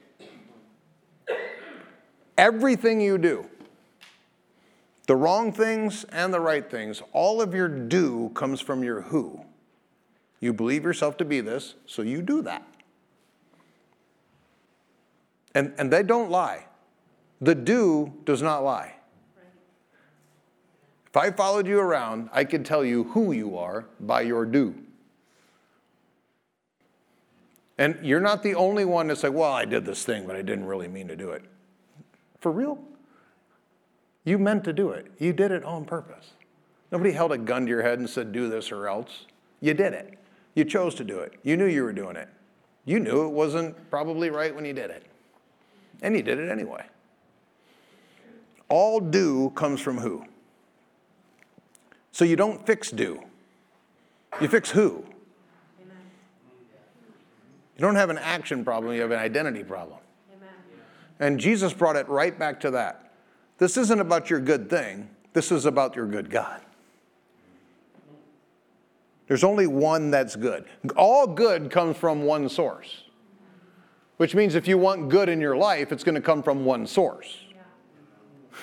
Everything you do, the wrong things and the right things, all of your do comes from your who. You believe yourself to be this, so you do that. And they don't lie. The do does not lie. If I followed you around, I could tell you who you are by your do. And you're not the only one that's like, well, I did this thing, but I didn't really mean to do it. For real? You meant to do it. You did it on purpose. Nobody held a gun to your head and said, do this or else. You did it. You chose to do it. You knew you were doing it. You knew it wasn't probably right when you did it. And you did it anyway. All do comes from who. So you don't fix do. You fix who. You don't have an action problem, you have an identity problem. Amen. And Jesus brought it right back to that. This isn't about your good thing. This is about your good God. There's only one that's good. All good comes from one source. Which means if you want good in your life, it's going to come from one source. Yeah.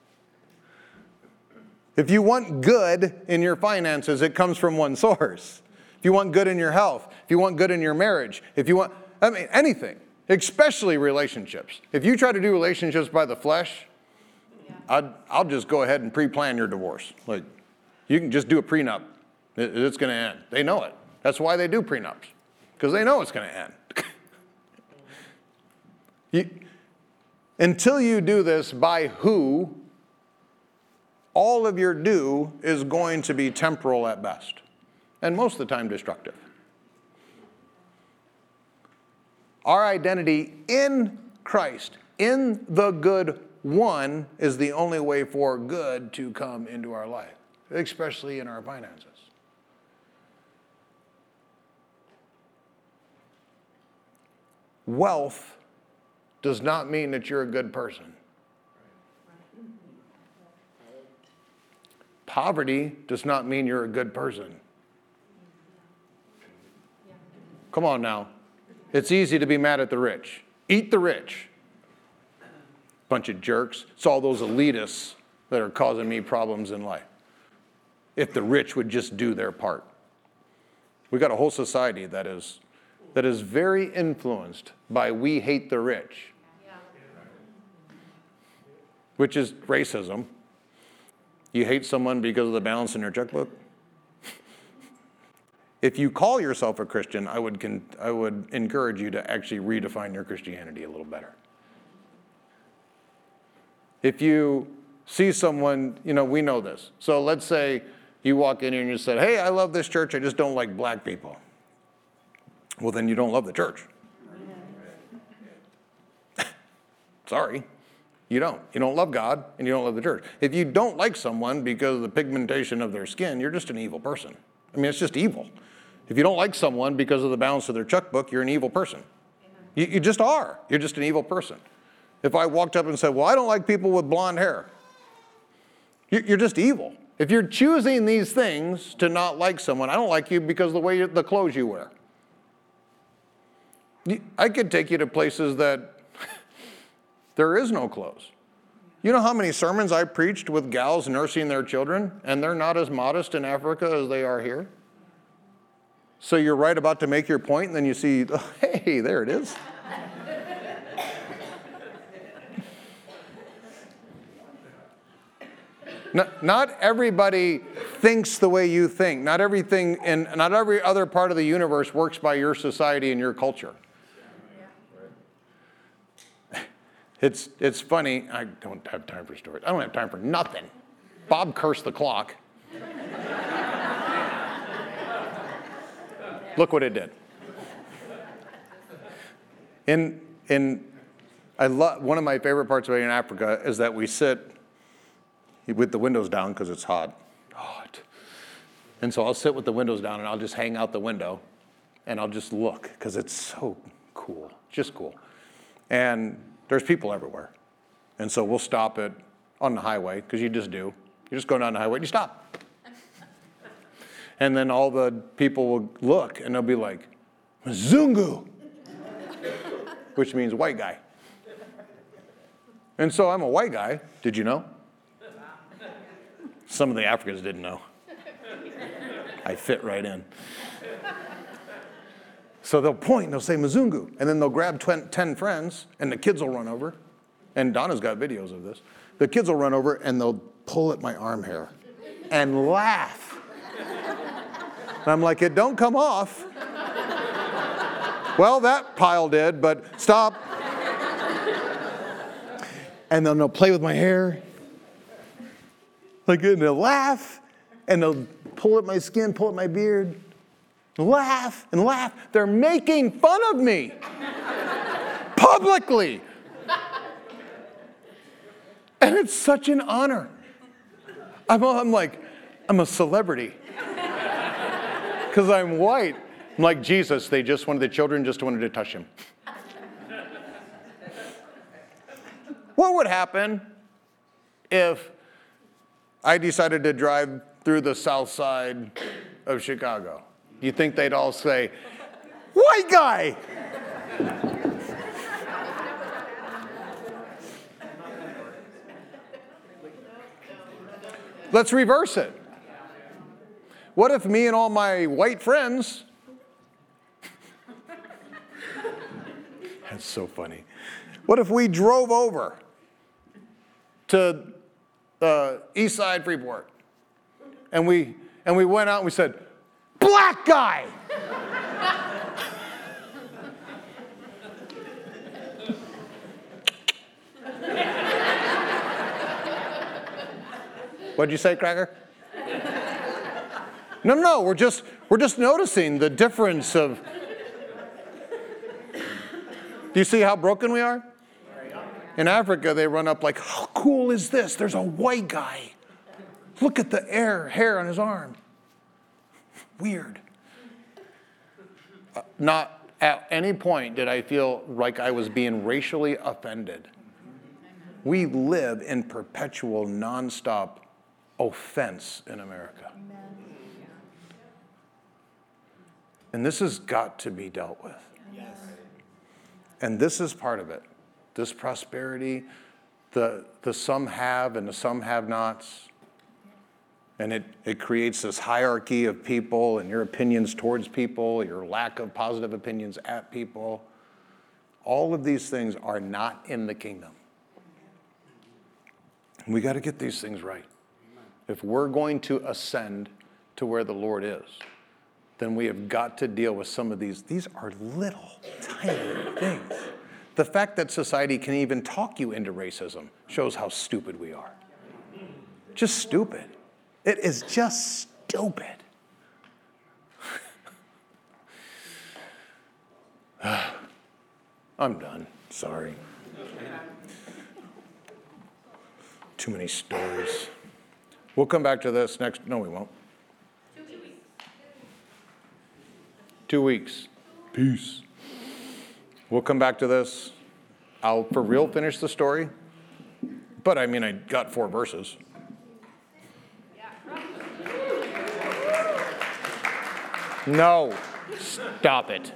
If you want good in your finances, it comes from one source. If you want good in your health, if you want good in your marriage, if you want, anything, especially relationships. If you try to do relationships by the flesh, I'll just go ahead and pre-plan your divorce. Like, you can just do a prenup. It's going to end. They know it. That's why they do prenups, because they know it's going to end. Until you do this by who, all of your do is going to be temporal at best, and most of the time destructive. Our identity in Christ, in the good one, is the only way for good to come into our life, especially in our finances. Wealth does not mean that you're a good person. Poverty does not mean you're a good person. Come on now. It's easy to be mad at the rich. Eat the rich. Bunch of jerks. It's all those elitists that are causing me problems in life. If the rich would just do their part. We've got a whole society that is very influenced by we hate the rich. Which is racism. You hate someone because of the balance in their checkbook? If you call yourself a Christian, I would encourage you to actually redefine your Christianity a little better. If you see someone, we know this. So let's say you walk in here and you said, hey, I love this church, I just don't like black people. Well, then you don't love the church. Sorry. You don't. You don't love God, and you don't love the church. If you don't like someone because of the pigmentation of their skin, you're just an evil person. I mean, it's just evil. If you don't like someone because of the balance of their checkbook, you're an evil person. You just are. You're just an evil person. If I walked up and said, well, I don't like people with blonde hair, you're just evil. If you're choosing these things to not like someone, I don't like you because of the way the clothes you wear. I could take you to places that there is no clothes. You know how many sermons I preached with gals nursing their children, and they're not as modest in Africa as they are here? So you're right about to make your point, and then you see, oh, hey, there it is. Not everybody thinks the way you think. Not everything, and not every other part of the universe works by your society and your culture. It's funny. I don't have time for stories. I don't have time for nothing. Bob cursed the clock. Look what it did. One of my favorite parts of being in Africa is that we sit with the windows down because it's hot. And so I'll sit with the windows down and I'll just hang out the window and I'll just look because it's so cool, just cool. And there's people everywhere. And so we'll stop it on the highway, because you just do. You just go down the highway and you stop. And then all the people will look and they'll be like, Mzungu, which means white guy. And so I'm a white guy. Did you know? Some of the Africans didn't know. I fit right in. So they'll point and they'll say Mzungu, and then they'll grab 10 friends, and the kids will run over. And Donna's got videos of this. The kids will run over and they'll pull at my arm hair and laugh. And I'm like, it don't come off. Well, that pile did, but stop. And then they'll play with my hair. Like, and they'll laugh, and they'll pull at my skin, pull at my beard. Laugh and laugh. They're making fun of me publicly. And it's such an honor. I'm like, I'm a celebrity. Because I'm white. I'm like Jesus. The children just wanted to touch him. What would happen if I decided to drive through the south side of Chicago? Do you think they'd all say, white guy? Let's reverse it. What if me and all my white friends, that's so funny. What if we drove over to East Side Freeport and we went out and we said, black guy. What'd you say, Cracker? No, we're just noticing the difference of... Do you see how broken we are? In Africa, they run up like, how cool is this? There's a white guy. Look at the hair on his arm. Weird. Not at any point did I feel like I was being racially offended. We live in perpetual, nonstop offense in America. And this has got to be dealt with. Yes. And this is part of it. This prosperity, the some have and the some have nots. And it creates this hierarchy of people and your opinions towards people, your lack of positive opinions at people. All of these things are not in the kingdom. We got to get these things right. If we're going to ascend to where the Lord is, then we have got to deal with some of these. These are little, tiny things. The fact that society can even talk you into racism shows how stupid we are. Just stupid. It is just stupid. I'm done. Sorry. Too many stories. We'll come back to this next. No, we won't. 2 weeks. Peace. We'll come back to this. I'll for real finish the story. But I mean, I got 4 verses. No, stop it.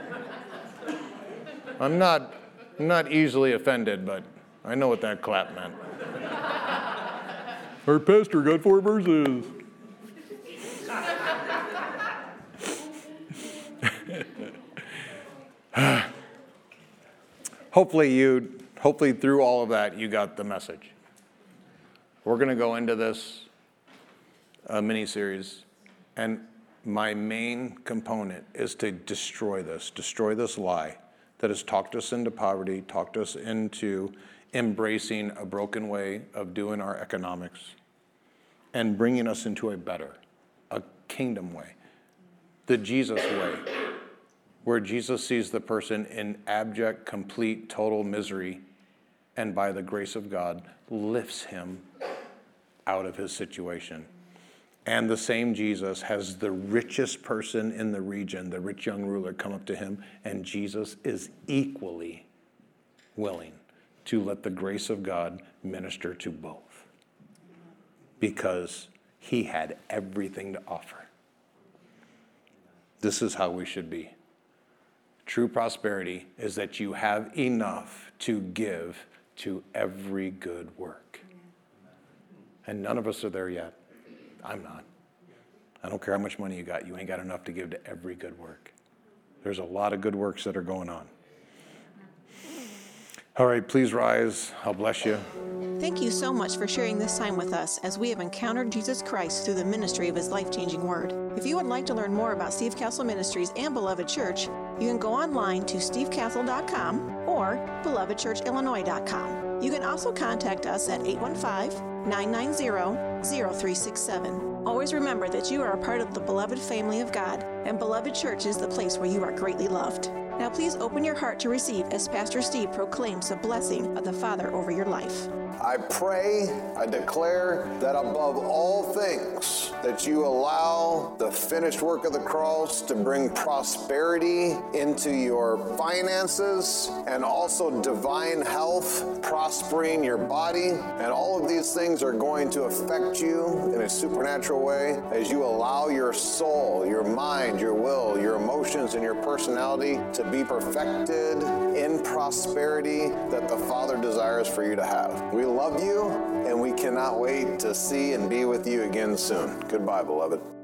I'm not easily offended, but I know what that clap meant. Our pastor got 4 verses. Hopefully through all of that, you got the message. We're going to go into this mini-series, and my main component is to destroy this lie that has talked us into poverty, talked us into embracing a broken way of doing our economics, and bringing us into a kingdom way, the Jesus way, where Jesus sees the person in abject, complete, total misery, and by the grace of God, lifts him out of his situation. And the same Jesus has the richest person in the region, the rich young ruler, come up to him, and Jesus is equally willing to let the grace of God minister to both, because he had everything to offer. This is how we should be. True prosperity is that you have enough to give to every good work. And none of us are there yet. I'm not. I don't care how much money you got. You ain't got enough to give to every good work. There's a lot of good works that are going on. All right, please rise. I'll bless you. Thank you so much for sharing this time with us as we have encountered Jesus Christ through the ministry of his life-changing word. If you would like to learn more about Steve Castle Ministries and Beloved Church, you can go online to stevecastle.com or belovedchurchillinois.com. You can also contact us at 815-990-0367. Always remember that you are a part of the beloved family of God, and Beloved Church is the place where you are greatly loved. Now please open your heart to receive as Pastor Steve proclaims the blessing of the Father over your life. I pray, I declare that above all things, that you allow the finished work of the cross to bring prosperity into your finances and also divine health, prospering your body. And all of these things are going to affect you in a supernatural way as you allow your soul, your mind, your will, your emotions, and your personality to be perfected in prosperity that the Father desires for you to have. We love you, and we cannot wait to see and be with you again soon. Goodbye, beloved.